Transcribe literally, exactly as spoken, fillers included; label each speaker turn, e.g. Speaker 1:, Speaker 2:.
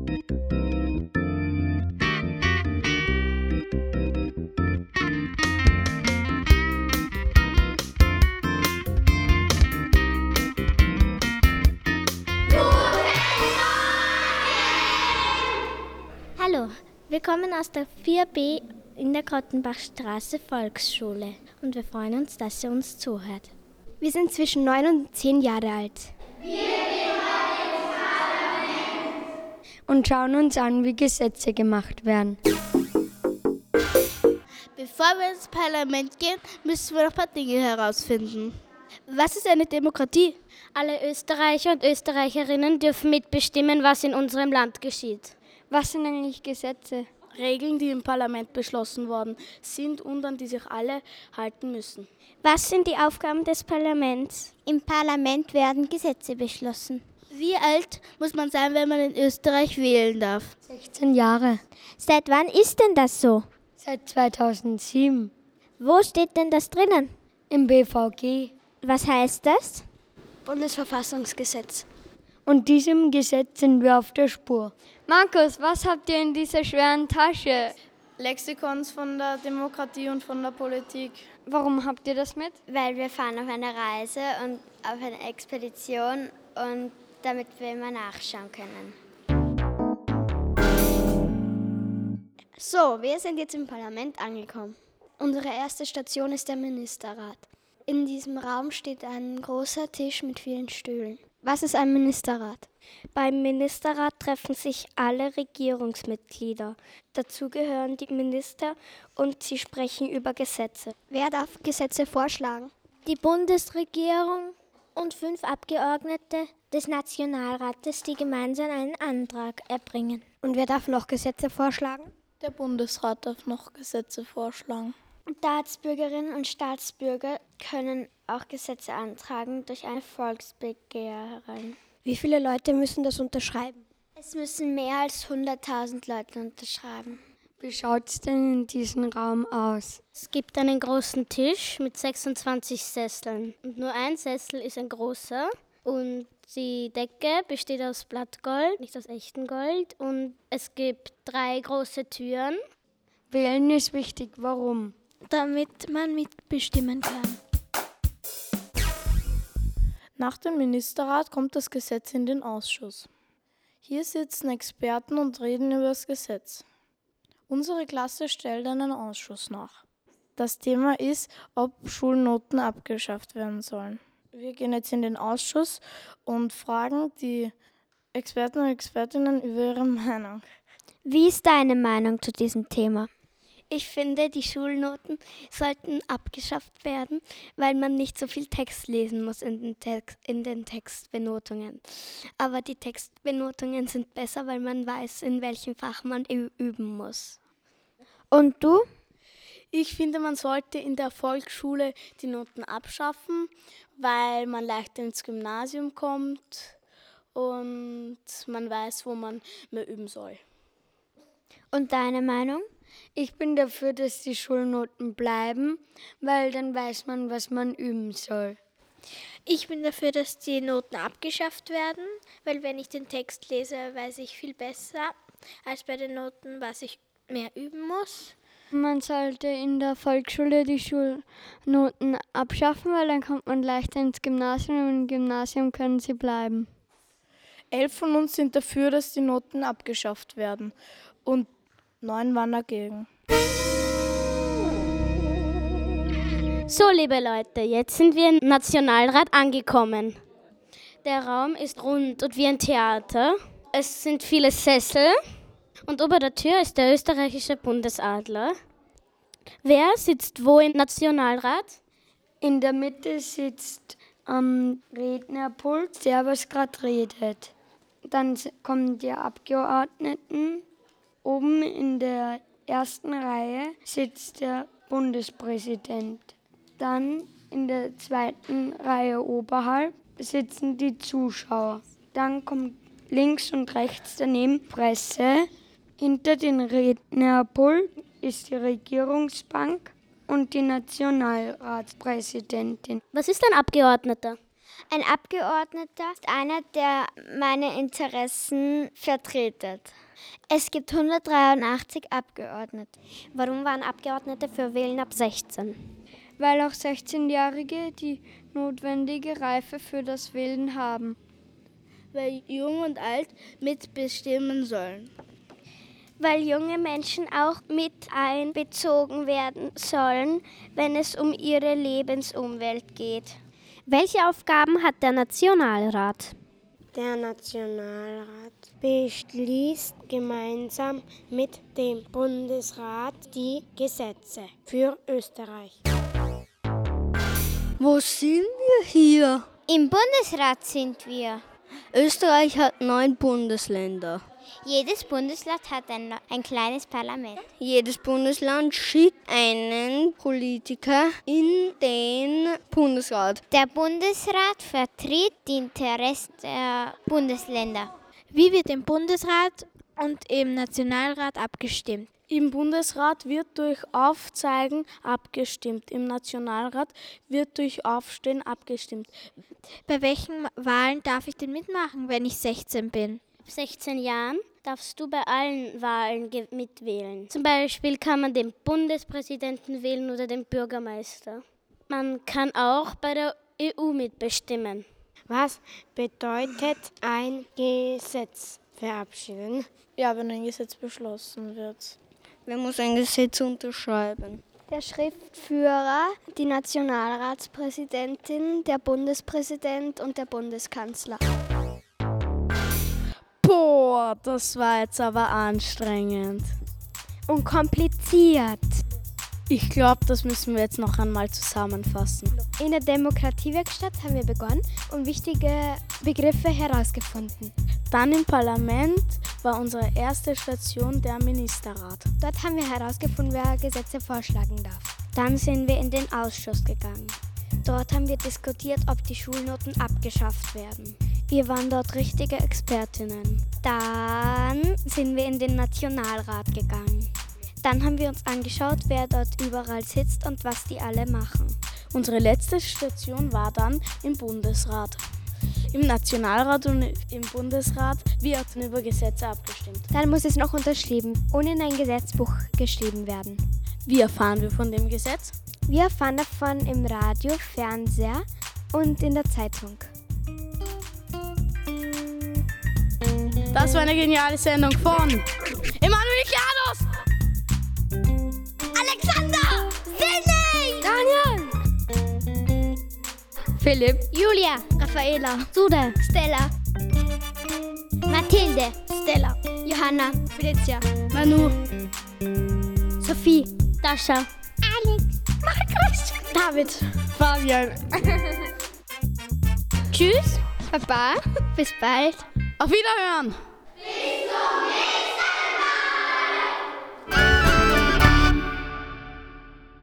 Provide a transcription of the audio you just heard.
Speaker 1: Hallo, wir kommen aus der vier B in der Grottenbachstraße Volksschule und wir freuen uns, dass ihr uns zuhört.
Speaker 2: Wir sind zwischen neun und zehn Jahre alt.
Speaker 3: Wir gehen heute ins Parlament
Speaker 2: und schauen uns an, wie Gesetze gemacht werden.
Speaker 4: Bevor wir ins Parlament gehen, müssen wir noch ein paar Dinge herausfinden. Was ist eine Demokratie?
Speaker 1: Alle Österreicher und Österreicherinnen dürfen mitbestimmen, was in unserem Land geschieht.
Speaker 2: Was sind eigentlich Gesetze?
Speaker 4: Regeln, die im Parlament beschlossen worden sind und an die sich alle halten müssen.
Speaker 1: Was sind die Aufgaben des Parlaments?
Speaker 5: Im Parlament werden Gesetze beschlossen.
Speaker 4: Wie alt muss man sein, wenn man in Österreich wählen darf?
Speaker 2: sechzehn Jahre.
Speaker 5: Seit wann ist denn das so?
Speaker 2: Seit zweitausendsieben.
Speaker 5: Wo steht denn das drinnen?
Speaker 2: Im B V G.
Speaker 5: Was heißt das?
Speaker 4: Bundesverfassungsgesetz.
Speaker 2: Und diesem Gesetz sind wir auf der Spur. Markus, was habt ihr in dieser schweren Tasche?
Speaker 4: Lexikons von der Demokratie und von der Politik.
Speaker 2: Warum habt ihr das mit?
Speaker 5: Weil wir fahren auf eine Reise und auf eine Expedition und damit wir immer nachschauen können.
Speaker 6: So, wir sind jetzt im Parlament angekommen. Unsere erste Station ist der Ministerrat. In diesem Raum steht ein großer Tisch mit vielen Stühlen. Was ist ein Ministerrat?
Speaker 1: Beim Ministerrat treffen sich alle Regierungsmitglieder. Dazu gehören die Minister und sie sprechen über Gesetze.
Speaker 6: Wer darf Gesetze vorschlagen?
Speaker 5: Die Bundesregierung und fünf Abgeordnete des Nationalrates, die gemeinsam einen Antrag erbringen.
Speaker 6: Und wer darf noch Gesetze vorschlagen?
Speaker 4: Der Bundesrat darf noch Gesetze vorschlagen.
Speaker 1: Staatsbürgerinnen und Staatsbürger können auch Gesetze antragen durch eine Volksbegehren.
Speaker 6: Wie viele Leute müssen das unterschreiben?
Speaker 1: Es müssen mehr als hunderttausend Leute unterschreiben.
Speaker 2: Wie schaut es denn in diesem Raum aus?
Speaker 1: Es gibt einen großen Tisch mit sechsundzwanzig Sesseln. Und nur ein Sessel ist ein großer. Und die Decke besteht aus Blattgold, nicht aus echtem Gold. Und es gibt drei große Türen.
Speaker 2: Wählen ist wichtig. Warum?
Speaker 6: Damit man mitbestimmen kann.
Speaker 4: Nach dem Ministerrat kommt das Gesetz in den Ausschuss. Hier sitzen Experten und reden über das Gesetz. Unsere Klasse stellt einen Ausschuss nach. Das Thema ist, ob Schulnoten abgeschafft werden sollen. Wir gehen jetzt in den Ausschuss und fragen die Experten und Expertinnen über ihre Meinung.
Speaker 5: Wie ist deine Meinung zu diesem Thema?
Speaker 1: Ich finde, die Schulnoten sollten abgeschafft werden, weil man nicht so viel Text lesen muss in den, Text, in den Textbenotungen. Aber die Textbenotungen sind besser, weil man weiß, in welchem Fach man üben muss.
Speaker 5: Und du?
Speaker 4: Ich finde, man sollte in der Volksschule die Noten abschaffen, weil man leichter ins Gymnasium kommt und man weiß, wo man mehr üben soll.
Speaker 5: Und deine Meinung?
Speaker 2: Ich bin dafür, dass die Schulnoten bleiben, weil dann weiß man, was man üben soll.
Speaker 6: Ich bin dafür, dass die Noten abgeschafft werden, weil wenn ich den Text lese, weiß ich viel besser als bei den Noten, was ich mehr üben muss.
Speaker 2: Man sollte in der Volksschule die Schulnoten abschaffen, weil dann kommt man leichter ins Gymnasium und im Gymnasium können sie bleiben.
Speaker 4: Elf von uns sind dafür, dass die Noten abgeschafft werden und neun waren dagegen.
Speaker 1: So, liebe Leute, jetzt sind wir im Nationalrat angekommen. Der Raum ist rund und wie ein Theater. Es sind viele Sessel und über der Tür ist der österreichische Bundesadler. Wer sitzt wo im Nationalrat?
Speaker 2: In der Mitte sitzt am Rednerpult der, was gerade redet. Dann kommen die Abgeordneten. Oben in der ersten Reihe sitzt der Bundespräsident. Dann in der zweiten Reihe oberhalb sitzen die Zuschauer. Dann kommt links und rechts daneben Presse. Hinter den Rednerpult ist die Regierungsbank und die Nationalratspräsidentin.
Speaker 1: Was ist ein Abgeordneter?
Speaker 5: Ein Abgeordneter ist einer, der meine Interessen vertritt. Es gibt hundertdreiundachtzig Abgeordnete.
Speaker 1: Warum waren Abgeordnete für Wählen ab sechzehn?
Speaker 2: Weil auch sechzehnjährige die notwendige Reife für das Wählen haben.
Speaker 4: Weil Jung und Alt mitbestimmen sollen.
Speaker 5: Weil junge Menschen auch mit einbezogen werden sollen, wenn es um ihre Lebensumwelt geht.
Speaker 1: Welche Aufgaben hat der Nationalrat?
Speaker 7: Der Nationalrat beschließt gemeinsam mit dem Bundesrat die Gesetze für Österreich.
Speaker 2: Wo sind wir hier?
Speaker 5: Im Bundesrat sind wir.
Speaker 2: Österreich hat neun Bundesländer.
Speaker 5: Jedes Bundesland hat ein, ein kleines Parlament.
Speaker 2: Jedes Bundesland schickt einen Politiker in den Bundesrat.
Speaker 5: Der Bundesrat vertritt die Interessen der Bundesländer.
Speaker 8: Wie wird im Bundesrat und im Nationalrat abgestimmt?
Speaker 4: Im Bundesrat wird durch Aufzeigen abgestimmt. Im Nationalrat wird durch Aufstehen abgestimmt.
Speaker 8: Bei welchen Wahlen darf ich denn mitmachen, wenn ich sechzehn bin?
Speaker 1: Ab sechzehn Jahren darfst du bei allen Wahlen ge- mitwählen. Zum Beispiel kann man den Bundespräsidenten wählen oder den Bürgermeister. Man kann auch bei der E U mitbestimmen.
Speaker 7: Was bedeutet ein Gesetz verabschieden?
Speaker 4: Ja, wenn ein Gesetz beschlossen wird.
Speaker 2: Wer muss ein Gesetz unterschreiben?
Speaker 6: Der Schriftführer, die Nationalratspräsidentin, der Bundespräsident und der Bundeskanzler.
Speaker 4: Boah, das war jetzt aber anstrengend.
Speaker 1: Und kompliziert.
Speaker 4: Ich glaube, das müssen wir jetzt noch einmal zusammenfassen.
Speaker 1: In der Demokratiewerkstatt haben wir begonnen und wichtige Begriffe herausgefunden.
Speaker 4: Dann im Parlament war unsere erste Station der Ministerrat.
Speaker 1: Dort haben wir herausgefunden, wer Gesetze vorschlagen darf. Dann sind wir in den Ausschuss gegangen. Dort haben wir diskutiert, ob die Schulnoten abgeschafft werden. Wir waren dort richtige Expertinnen. Dann sind wir in den Nationalrat gegangen. Dann haben wir uns angeschaut, wer dort überall sitzt und was die alle machen.
Speaker 4: Unsere letzte Station war dann im Bundesrat. Im Nationalrat und im Bundesrat wird über Gesetze abgestimmt.
Speaker 1: Dann muss es noch unterschrieben und in ein Gesetzbuch geschrieben werden.
Speaker 4: Wie erfahren wir von dem Gesetz?
Speaker 1: Wir erfahren davon im Radio, Fernseher und in der Zeitung.
Speaker 4: Das war eine geniale Sendung von Emanuel Klados,
Speaker 5: Alexander! Sydney!
Speaker 1: Daniel!
Speaker 2: Philipp.
Speaker 5: Julia!
Speaker 1: Raffaela! Sude!
Speaker 5: Stella! Mathilde!
Speaker 1: Stella!
Speaker 5: Johanna!
Speaker 1: Felicia!
Speaker 4: Manu,
Speaker 1: Sophie! Dasha!
Speaker 5: Alex!
Speaker 1: David!
Speaker 4: Fabian.
Speaker 1: Tschüss! Baba! Bis bald!
Speaker 4: Auf Wiederhören!
Speaker 3: Bis